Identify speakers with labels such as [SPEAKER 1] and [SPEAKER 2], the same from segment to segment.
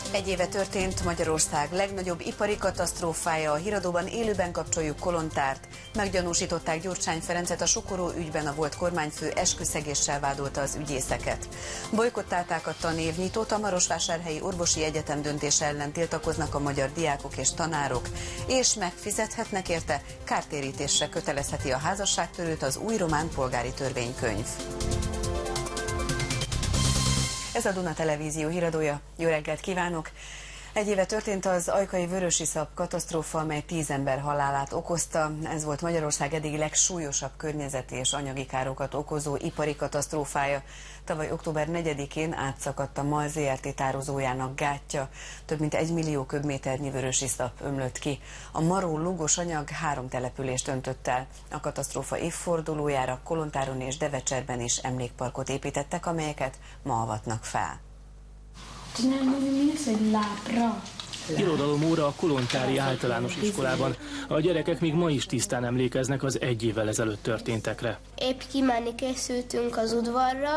[SPEAKER 1] Egy éve történt Magyarország legnagyobb ipari katasztrófája, a Híradóban élőben kapcsoljuk Kolontárt. Meggyanúsították Gyurcsány Ferencet a Sokoró ügyben, a volt kormányfő esküszegéssel vádolta az ügyészeket. Bojkottálták a tanévnyitót, a Marosvásárhelyi Orvosi Egyetem döntése ellen tiltakoznak a magyar diákok és tanárok, és megfizethetnek érte, kártérítésre kötelezheti a házasságtörőt az új román polgári törvénykönyv. Ez a Duna Televízió híradója. Jó reggelt kívánok! Egy éve történt az ajkai vörösiszap katasztrófa, amely 10 ember halálát okozta. Ez volt Magyarország eddigi legsúlyosabb környezeti és anyagi károkat okozó ipari katasztrófája. Tavaly október 4-én átszakadt a MAL Zrt. Tározójának gátja. Több mint 1 millió köbméternyi vörösiszap ömlött ki. A maró lúgos anyag 3 települést öntött el. A katasztrófa évfordulójára Kolontáron és Devecserben is emlékparkot építettek, amelyeket ma avatnak fel.
[SPEAKER 2] Mi az, hogy lábra?
[SPEAKER 3] Irodalomóra a kolontári általános iskolában. A gyerekek még ma is tisztán emlékeznek az egy évvel ezelőtt történtekre.
[SPEAKER 2] Épp kimenni készültünk az udvarra,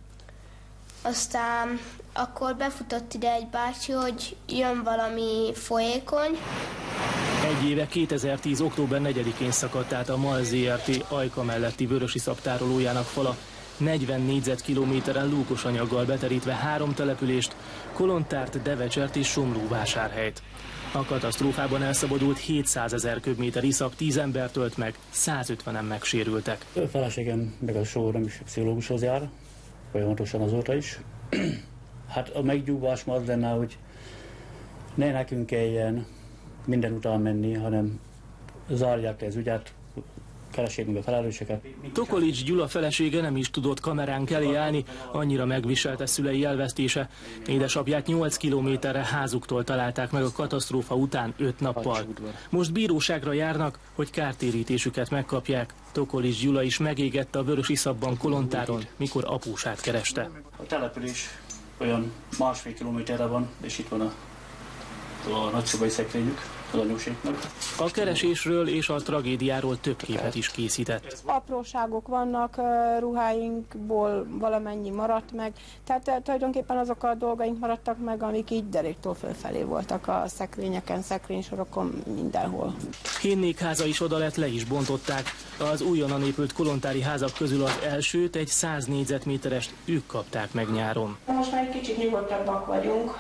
[SPEAKER 2] aztán akkor befutott ide egy bácsi, hogy jön valami folyékony.
[SPEAKER 3] Egy éve 2010. október 4-én szakadt át a MAL Zrt. Ajka melletti vörösiszap tárolójának fala. 40 négyzetkilométeren lúgos anyaggal beterítve 3 települést, Kolontárt, Devecsert és Somlóvásárhelyt. A katasztrófában elszabadult 700 000 köbméter iszap, 10 embert ölt meg, 150-en megsérültek.
[SPEAKER 4] A feleségem meg a sógorom is pszichológushoz jár, folyamatosan azóta is. Hát a meggyúvás az lenne, hogy ne nekünk kelljen minden után menni, hanem zárják le az ügyet, keressék meg a felelőseket.
[SPEAKER 3] Tokolics Gyula felesége nem is tudott kameránk elé állni, annyira megviselte szülei elvesztése. Édesapját 8 kilométerre házuktól találták meg a katasztrófa után 5 nappal. Most bíróságra járnak, hogy kártérítésüket megkapják. Tokolics Gyula is megégette a vörösiszapban Kolontáron, mikor apósát kereste.
[SPEAKER 4] A település olyan 1,5 kilométerre van, és itt van a nagyszobai szekrényük. A
[SPEAKER 3] keresésről és a tragédiáról több képet is készített.
[SPEAKER 5] Apróságok vannak, ruháinkból valamennyi maradt meg, tehát tulajdonképpen azok a dolgaink maradtak meg, amik így deréktől fölfelé voltak a szekrényeken, szekrénysorokon, mindenhol.
[SPEAKER 3] Hénnékháza is oda lett, le is bontották. Az újonnan épült kolontári házak közül az elsőt, egy 100 négyzetméterest ők kapták meg nyáron.
[SPEAKER 5] Most már egy kicsit nyugodtabbak vagyunk,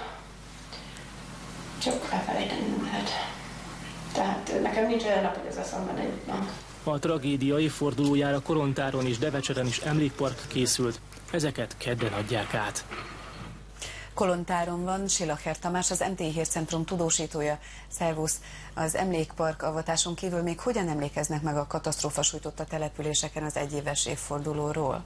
[SPEAKER 5] csak elfelejteni nem lehet. Tehát nekem nincs olyan nap, hogy az eszemben ne jutnak.
[SPEAKER 3] A tragédia évfordulójára Kolontáron és Devecseren is emlékpark készült. Ezeket kedden adják át.
[SPEAKER 1] Kolontáron van Silacher Tamás, az MTI Hírcentrum tudósítója. Szervusz! Az emlékpark avatáson kívül még hogyan emlékeznek meg a katasztrófa sújtotta településeken az egyéves évfordulóról?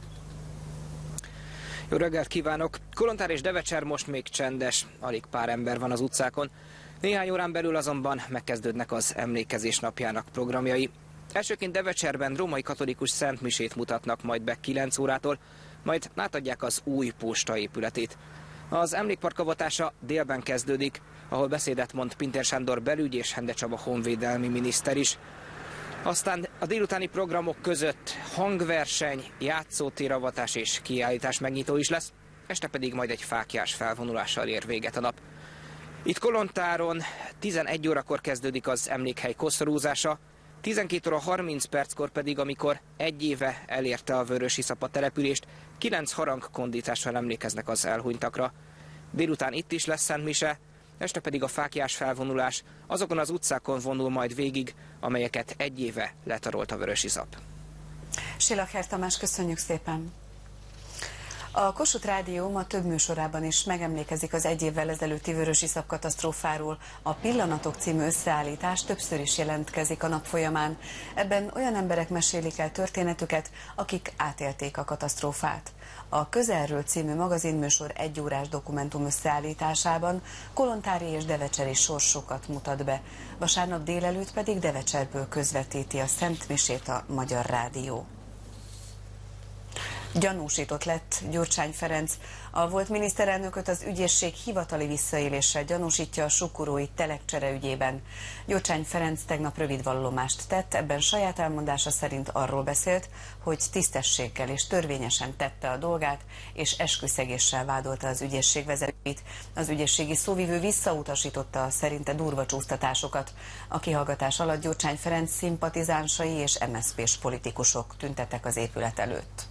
[SPEAKER 6] Jó reggelt kívánok! Kolontár és Devecser most még csendes, alig pár ember van az utcákon. Néhány órán belül azonban megkezdődnek az emlékezés napjának programjai. Elsőként Devecserben római katolikus szentmisét mutatnak majd be 9 órától, majd átadják az új postaépületét. Az emlékpark avatása délben kezdődik, ahol beszédet mond Pintér Sándor belügy és Hende Csaba honvédelmi miniszter is. Aztán a délutáni programok között hangverseny, játszótéravatás és kiállítás megnyitó is lesz, este pedig majd egy fáklyás felvonulással ér véget a nap. Itt Kolontáron 11 órakor kezdődik az emlékhely koszorúzása, 12 óra 30 perckor pedig, amikor egy éve elérte a vörösiszap a települést, 9 harangkondítással emlékeznek az elhunytakra. Délután itt is lesz szentmise, este pedig a fáklyás felvonulás azokon az utcákon vonul majd végig, amelyeket egy éve letarolt a vörösiszap.
[SPEAKER 1] Silacher Tamás, köszönjük szépen! A Kossuth Rádió ma több műsorában is megemlékezik az egy évvel ezelőtti vörösiszap katasztrófáról. A Pillanatok című összeállítás többször is jelentkezik a nap folyamán. Ebben olyan emberek mesélik el történetüket, akik átélték a katasztrófát. A Közelről című magazinműsor 1 órás dokumentum összeállításában kolontári és devecseri sorsokat mutat be. Vasárnap délelőtt pedig Devecserből közvetíti a Szent Misét a Magyar Rádió. Gyanúsított lett Gyurcsány Ferenc. A volt miniszterelnököt az ügyészség hivatali visszaéléssel gyanúsítja a sukurói telekcsere ügyében. Gyurcsány Ferenc tegnap rövid vallomást tett, ebben saját elmondása szerint arról beszélt, hogy tisztességgel és törvényesen tette a dolgát, és esküszegéssel vádolta az ügyészség vezetőit. Az ügyészségi szóvivő visszautasította a szerinte durva csúsztatásokat. A kihallgatás alatt Gyurcsány Ferenc szimpatizánsai és MSZP-s politikusok tüntettek az épület előtt.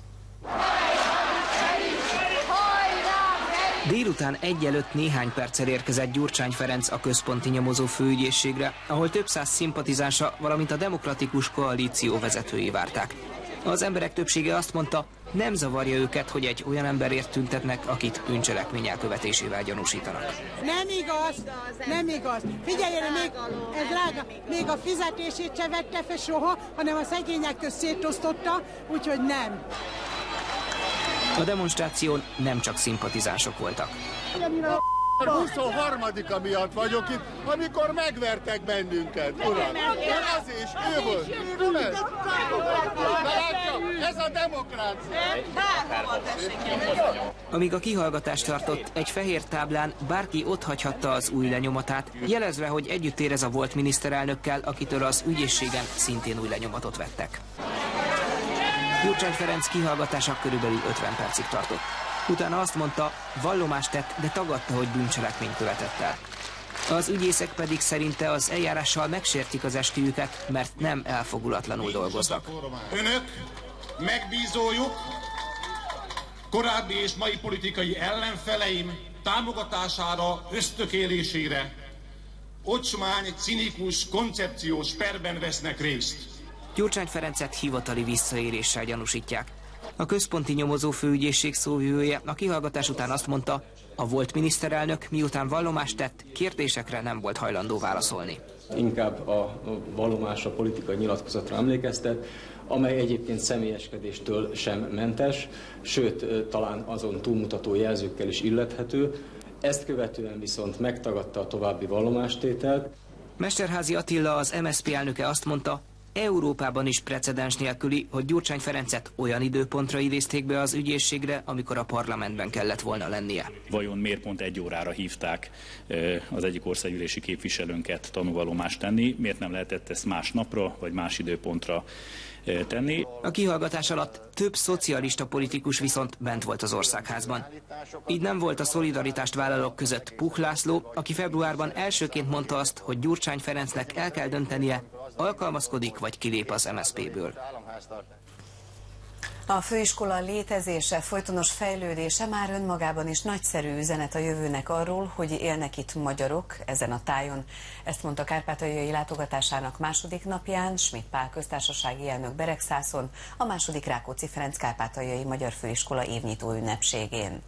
[SPEAKER 6] Délután 1 előtt néhány perccel érkezett Gyurcsány Ferenc a központi nyomozó főügyészségre, ahol több száz szimpatizánsa, valamint a Demokratikus Koalíció vezetői várták. Az emberek többsége azt mondta, nem zavarja őket, hogy egy olyan emberért tüntetnek, akit bűncselekmény elkövetésével gyanúsítanak.
[SPEAKER 7] Nem igaz, nem igaz. Figyeljenek, ez drága, még a fizetését se vette fel soha, hanem a szegények közt szétosztotta, úgyhogy nem.
[SPEAKER 6] A demonstráción nem csak szimpatizánsok voltak.
[SPEAKER 8] A 23-a miatt vagyok itt, amikor megvertek bennünket, uram. Az is, ő volt. De látja, ez a demokrácia.
[SPEAKER 6] Amíg a kihallgatást tartott, egy fehér táblán bárki otthagyhatta az új lenyomatát, jelezve, hogy együtt érez a volt miniszterelnökkel, akitől az ügyészségen szintén új lenyomatot vettek. Gyurcsány Ferenc kihallgatása körülbelül 50 percig tartott. Utána azt mondta, vallomást tett, de tagadta, hogy bűncselekményt követett el. Az ügyészek pedig szerinte az eljárással megsértik az esküjüket, mert nem elfogulatlanul dolgoznak.
[SPEAKER 9] Önök, megbízójuk, korábbi és mai politikai ellenfeleim támogatására, ösztökélésére ocsmány, cinikus, koncepciós perben vesznek részt.
[SPEAKER 6] Gyurcsány Ferencet hivatali visszaéléssel gyanúsítják. A központi nyomozó főügyészség szóvivője a kihallgatás után azt mondta, a volt miniszterelnök miután vallomást tett, kérdésekre nem volt hajlandó válaszolni.
[SPEAKER 10] Inkább a vallomás a politikai nyilatkozatra emlékeztet, amely egyébként személyeskedéstől sem mentes, sőt, talán azon túlmutató jelzőkkel is illethető. Ezt követően viszont megtagadta a további vallomástételt.
[SPEAKER 6] Mesterházy Attila, az MSZP elnöke azt mondta, Európában is precedens nélküli, hogy Gyurcsány Ferencet olyan időpontra idézték be az ügyészségre, amikor a parlamentben kellett volna lennie.
[SPEAKER 11] Vajon miért pont 1 órára hívták az egyik országgyűlési képviselőnket tanúvallomást tenni? Miért nem lehetett ezt más napra, vagy más időpontra tenni?
[SPEAKER 6] A kihallgatás alatt több szocialista politikus viszont bent volt az országházban. Így nem volt a szolidaritást vállalók között Puch László, aki februárban elsőként mondta azt, hogy Gyurcsány Ferencnek el kell döntenie, alkalmazkodik vagy kilép az MSZP-ből.
[SPEAKER 1] A főiskola létezése, folytonos fejlődése már önmagában is nagyszerű üzenet a jövőnek arról, hogy élnek itt magyarok ezen a tájon. Ezt mondta kárpátaljai látogatásának második napján Schmidt Pál köztársasági elnök Beregszászon a második Rákóczi Ferenc kárpátaljai magyar főiskola évnyitó ünnepségén.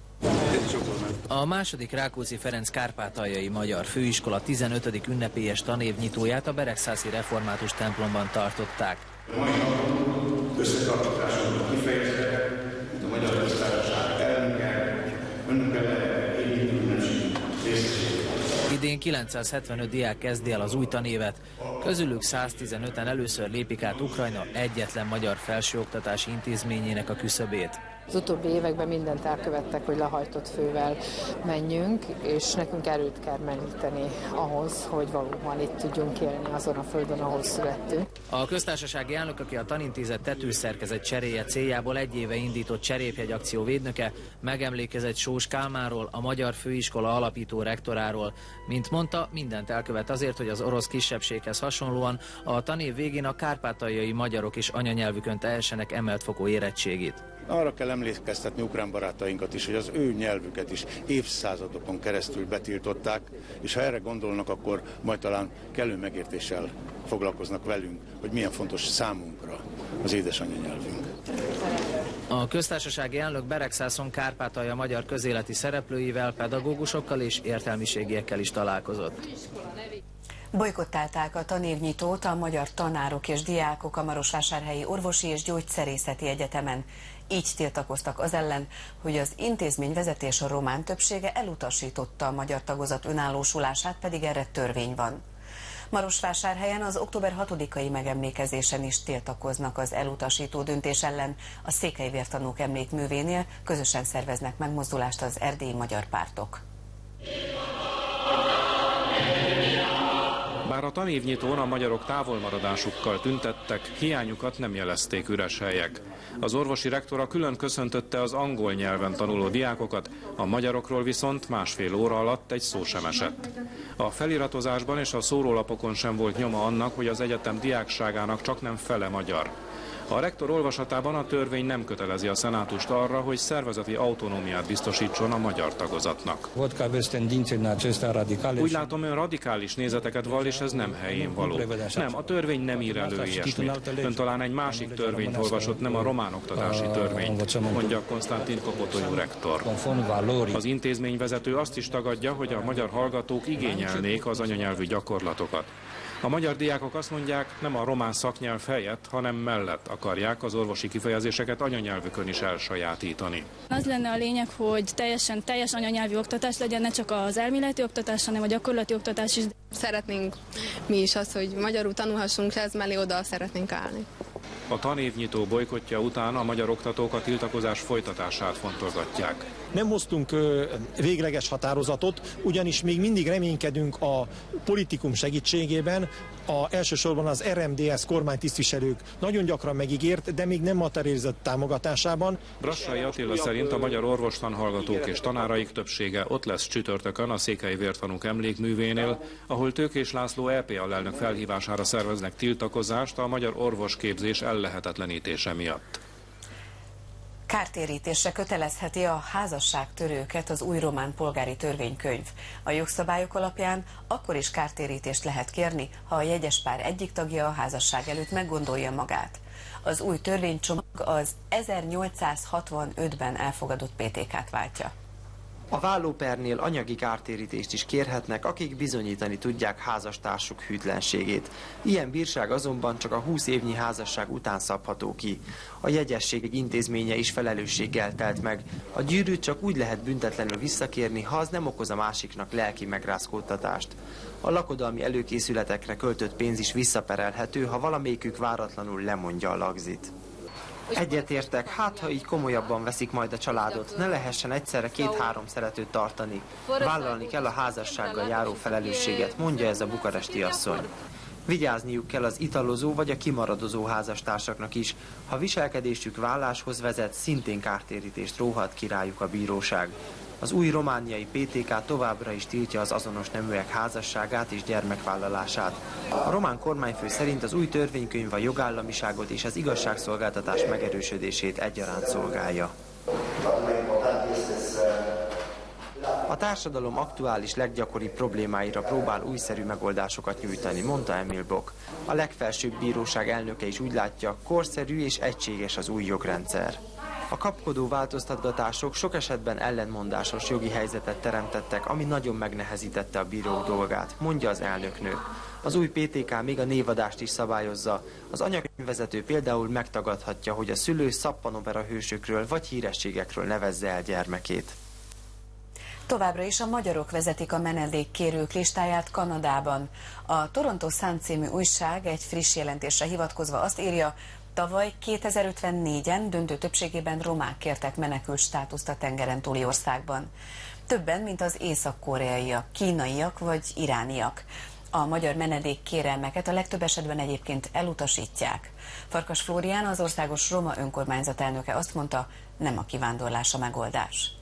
[SPEAKER 12] A második Rákóczi Ferenc kárpátaljai magyar főiskola 15. ünnepélyes tanévnyitóját a beregszászi református templomban tartották.
[SPEAKER 9] Összetartatásunknak kifejezve, a Magyar Köztársaság elnöke, önökkel évnyitó ünnepség részességét.
[SPEAKER 12] Idén 975 diák kezdi el az új tanévet, közülük 115-en először lépik át Ukrajna egyetlen magyar felsőoktatási intézményének a küszöbét.
[SPEAKER 13] Az utóbbi években mindent elkövettek, hogy lehajtott fővel menjünk, és nekünk erőt kell meríteni ahhoz, hogy valóban itt tudjunk élni azon a földön, ahol születtünk.
[SPEAKER 12] A köztársasági elnök, aki a tanintézet tetőszerkezet cseréje céljából 1 éve indított cserépjegy akció védnöke, megemlékezett Sós Kálmánról, a magyar főiskola alapító rektoráról. Mint mondta, mindent elkövet azért, hogy az orosz kisebbséghez hasonlóan a tanév végén a kárpátaljai magyarok is anyanyelvükön tehessenek emelt fokú érettségit.
[SPEAKER 9] Arra kell emlékeztetni ukrán barátainkat is, hogy az ő nyelvüket is évszázadokon keresztül betiltották, és ha erre gondolnak, akkor majd talán kellő megértéssel foglalkoznak velünk, hogy milyen fontos számunkra az édesanyanyelvünk.
[SPEAKER 12] A köztársasági elnök Beregszászon Kárpátalja magyar közéleti szereplőivel, pedagógusokkal és értelmiségiekkel is találkozott.
[SPEAKER 1] Bojkottálták a tanévnyitót a magyar tanárok és diákok a Marosvásárhelyi Orvosi és Gyógyszerészeti Egyetemen. Így tiltakoztak az ellen, hogy az intézmény vezetés a román többsége elutasította a magyar tagozat önállósulását, pedig erre törvény van. Marosvásárhelyen az október 6-ai megemlékezésen is tiltakoznak az elutasító döntés ellen. A székely vértanúk emlékművénél közösen szerveznek megmozdulást az erdélyi magyar pártok.
[SPEAKER 14] Bár a tanévnyitón a magyarok távolmaradásukkal tüntettek, hiányukat nem jelezték üres helyek. Az orvosi rektora külön köszöntötte az angol nyelven tanuló diákokat, a magyarokról viszont másfél óra alatt egy szó sem esett. A feliratozásban és a szórólapokon sem volt nyoma annak, hogy az egyetem diákságának csaknem fele magyar. A rektor olvasatában a törvény nem kötelezi a szenátust arra, hogy szervezeti autonómiát biztosítson a magyar tagozatnak. Úgy látom, ön radikális nézeteket vall, és ez nem helyén való. Nem, a törvény nem ír elő ilyesmit. Ön talán egy másik törvényt olvasott, nem a román oktatási törvényt, mondja Konstantin Kopotolyú rektor. Az intézményvezető azt is tagadja, hogy a magyar hallgatók igényelnék az anyanyelvű gyakorlatokat. A magyar diákok azt mondják, nem a román szaknyelv helyett, hanem mellett akarják az orvosi kifejezéseket anyanyelvükön is elsajátítani.
[SPEAKER 15] Az lenne a lényeg, hogy teljes anyanyelvű oktatás legyen, ne csak az elméleti oktatás, hanem a gyakorlati oktatás is.
[SPEAKER 16] Szeretnénk mi is azt, hogy magyarul tanulhassunk, ez mellé oda szeretnénk állni.
[SPEAKER 14] A tanévnyitó bojkottja után a magyar oktatók a tiltakozás folytatását fontolgatják.
[SPEAKER 17] Nem hoztunk végleges határozatot, ugyanis még mindig reménykedünk a politikum segítségében, elsősorban az RMDSZ kormánytisztviselők nagyon gyakran megígért, de még nem materializált támogatásában.
[SPEAKER 14] Brassai Attila szerint a magyar orvostanhallgatók és tanáraik többsége ott lesz csütörtökön a székely vértanúk emlékművénél, ahol Tőkés László EP alelnök felhívására szerveznek tiltakozást a magyar orvosképzés ellehetetlenítése miatt.
[SPEAKER 1] Kártérítésre kötelezheti a házasságtörőket az új román polgári törvénykönyv. A jogszabályok alapján akkor is kártérítést lehet kérni, ha a jegyes pár egyik tagja a házasság előtt meggondolja magát. Az új törvénycsomag az 1865-ben elfogadott PTK-t váltja.
[SPEAKER 18] A vállópernél anyagi kártérítést is kérhetnek, akik bizonyítani tudják házastársuk hűtlenségét. Ilyen bírság azonban csak a 20 évnyi házasság után szabható ki. A jegyesség egy intézménye is felelősséggel telt meg. A gyűrűt csak úgy lehet büntetlenül visszakérni, ha az nem okoz a másiknak lelki megrázkódtatást. A lakodalmi előkészületekre költött pénz is visszaperelhető, ha valamelyikük váratlanul lemondja a lagzit. Egyetértek, hát ha így komolyabban veszik majd a családot, ne lehessen egyszerre 2-3 szeretőt tartani. Vállalni kell a házassággal járó felelősséget, mondja ez a bukaresti asszony. Vigyázniuk kell az italozó vagy a kimaradozó házastársaknak is. Ha viselkedésük válláshoz vezet, szintén kártérítést róhat ki rájuk a bíróság. Az új romániai PTK továbbra is tiltja az azonos neműek házasságát és gyermekvállalását. A román kormányfő szerint az új törvénykönyv a jogállamiságot és az igazságszolgáltatás megerősödését egyaránt szolgálja. A társadalom aktuális leggyakoribb problémáira próbál újszerű megoldásokat nyújtani, mondta Emil Bock. A legfelsőbb bíróság elnöke is úgy látja, korszerű és egységes az új jogrendszer. A kapkodó változtatgatások sok esetben ellentmondásos jogi helyzetet teremtettek, ami nagyon megnehezítette a bírók dolgát, mondja az elnöknő. Az új PTK még a névadást is szabályozza. Az anyakönyvvezető például megtagadhatja, hogy a szülő szappanopera hősökről vagy hírességekről nevezze el gyermekét.
[SPEAKER 1] Továbbra is a magyarok vezetik a menedékkérők listáját Kanadában. A Toronto Sun című újság egy friss jelentésre hivatkozva azt írja, tavaly 2054-en döntő többségében romák kértek menekült státuszt a tengeren túli országban. Többen, mint az észak-koreaiak, kínaiak vagy irániak. A magyar menedékkérelmeket a legtöbb esetben egyébként elutasítják. Farkas Flórián, az Országos Roma Önkormányzat elnöke azt mondta, nem a kivándorlás a megoldás.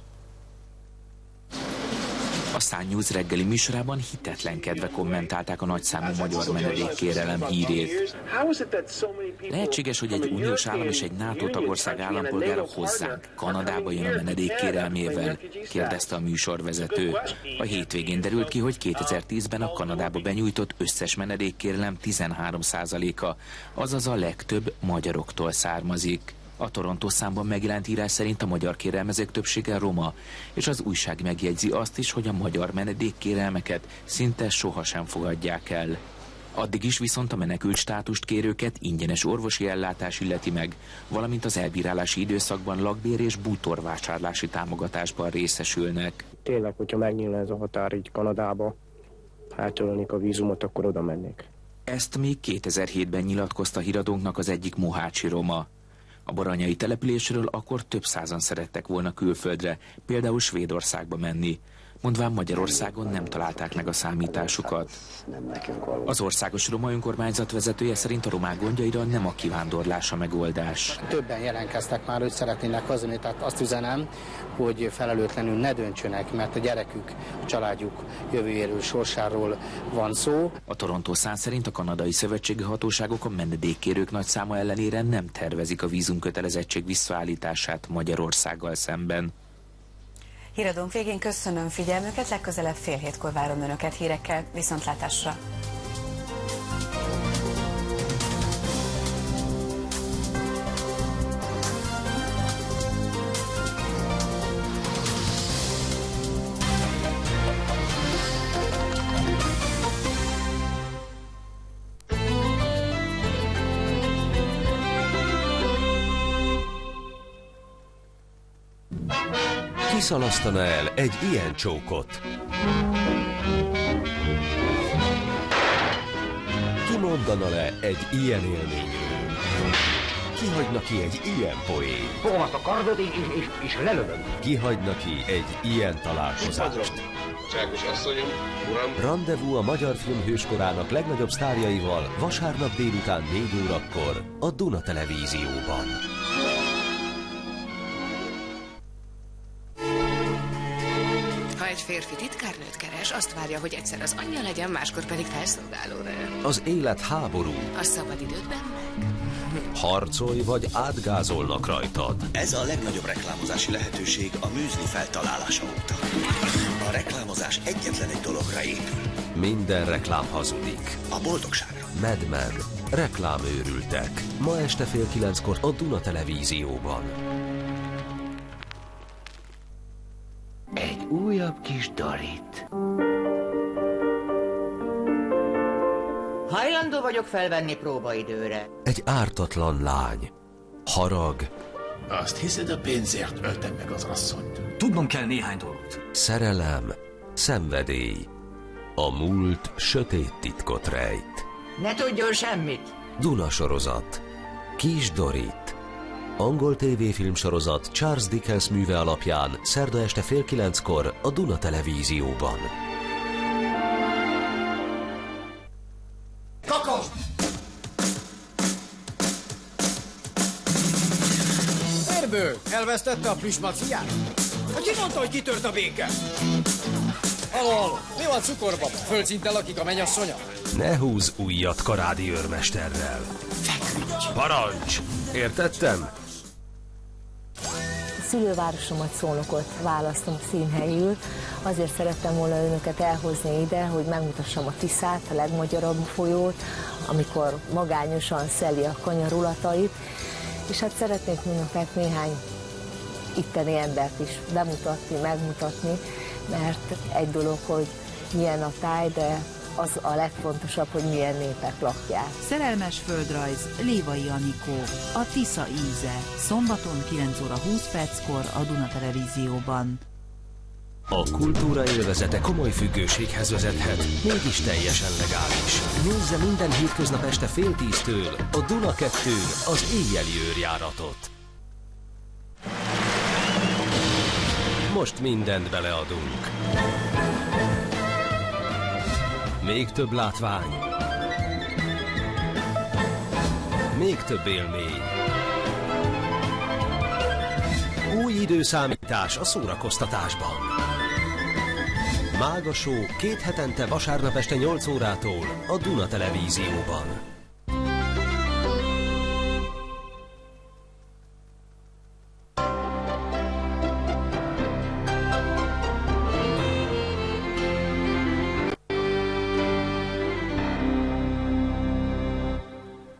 [SPEAKER 19] A Sun News reggeli műsorában hitetlenkedve kommentálták a nagyszámú magyar menedékkérelem hírét. Lehetséges, hogy egy uniós állam és egy NATO tagország állampolgára hozzánk, Kanadába jön a menedékkérelmével, kérdezte a műsorvezető. A hétvégén derült ki, hogy 2010-ben a Kanadába benyújtott összes menedékkérelem 13%-a, azaz a legtöbb magyaroktól származik. A Toronto Sunban megjelent írás szerint a magyar kérelmezők többsége roma, és az újság megjegyzi azt is, hogy a magyar menedékkérelmeket szinte sohasem fogadják el. Addig is viszont a menekült státust kérőket ingyenes orvosi ellátás illeti meg, valamint az elbírálási időszakban lakbér és bútorvásárlási támogatásban részesülnek.
[SPEAKER 20] Tényleg, hogyha megnyílna ez a határ így Kanadába, átölelnék a vízumot, akkor oda mennék.
[SPEAKER 19] Ezt még 2007-ben nyilatkozta híradónknak az egyik mohácsi roma. A baranyai településről akkor több százan szerettek volna külföldre, például Svédországba menni. Mondván Magyarországon nem találták meg a számításukat. Az országos roma önkormányzat vezetője szerint a romák gondjaira nem a kivándorlás a megoldás.
[SPEAKER 21] Többen jelentkeztek már, hogy szeretnének hazavenni, tehát azt üzenem, hogy felelőtlenül ne döntsenek, mert a gyerekük, a családjuk jövőjéről, sorsáról van szó.
[SPEAKER 19] A Toronto Sun szerint a kanadai szövetségi hatóságok a menedékkérők nagy száma ellenére nem tervezik a vízumkötelezettség visszaállítását Magyarországgal szemben.
[SPEAKER 1] Híradónk végén köszönöm figyelmüket, legközelebb 6:30 várom Önöket hírekkel, viszontlátásra!
[SPEAKER 22] Ki szalasztana el egy ilyen csókot? Ki mondana le egy ilyen élményről? Ki hagyna ki egy ilyen poén?
[SPEAKER 23] Fogom azt a kardot és lelövöm.
[SPEAKER 22] Ki hagyna ki egy ilyen találkozást?
[SPEAKER 24] Csákos asszonyom, uram.
[SPEAKER 22] Randevú a magyar film hőskorának legnagyobb sztárjaival vasárnap délután 4 órakor a Duna Televízióban.
[SPEAKER 25] Ha egy férfi titkárnőt keres, azt várja, hogy egyszer az anyja legyen, máskor pedig felszolgálónő.
[SPEAKER 22] Az élet háború.
[SPEAKER 25] A szabadidődben meg.
[SPEAKER 22] Harcolj vagy átgázolnak rajtad.
[SPEAKER 26] Ez a legnagyobb reklámozási lehetőség a műzli feltalálása óta. A reklámozás egyetlen egy dologra épül.
[SPEAKER 22] Minden reklám hazudik.
[SPEAKER 26] A boldogságra.
[SPEAKER 22] Mad Men. Reklámőrültek. Ma este 8:30 a Duna Televízióban.
[SPEAKER 23] Egy újabb kis Dorit. Hajlandó vagyok felvenni próbaidőre.
[SPEAKER 22] Egy ártatlan lány. Harag.
[SPEAKER 24] Azt hiszed, a pénzért öltem meg az asszonyt?
[SPEAKER 23] Tudnom kell néhány dolgot.
[SPEAKER 22] Szerelem. Szenvedély. A múlt sötét titkot rejt.
[SPEAKER 23] Ne tudjon semmit.
[SPEAKER 22] Duna sorozat. Kis Dorit. Angol tévéfilmsorozat Charles Dickens műve alapján szerda este 8:30 a Duna Televízióban.
[SPEAKER 23] Kakos!
[SPEAKER 27] Erből elvesztette a plüsmaciát? Ki mondta, hogy kitört a béke? Halló, mi van cukorban? Földszinten lakik a mennyasszonya?
[SPEAKER 22] Ne húzz újat Karádi őrmesterrel. Parancs! Értettem?
[SPEAKER 28] Szülővárosomat, Szolnokot választom színhelyül. Azért szerettem volna önöket elhozni ide, hogy megmutassam a Tiszát, a legmagyarabb folyót, amikor magányosan szeli a kanyarulatait, és hát szeretnék önöket néhány itteni embert is bemutatni, megmutatni, mert egy dolog, hogy milyen a táj, de az a legfontosabb, hogy milyen népek lakják.
[SPEAKER 29] Szerelmes földrajz, Lévai Anikó, a Tisza íze, szombaton 9:20 a Duna Televízióban.
[SPEAKER 22] A kultúra élvezete komoly függőséghez vezethet, mégis teljesen legális. Nézze minden hétköznap este 9:30 a Duna 2-n az éjjeli őrjáratot. Most mindent beleadunk. Még több látvány. Még több élmény. Új időszámítás a szórakoztatásban. Mága Show 2 hetente vasárnap este 8 órától a Duna Televízióban.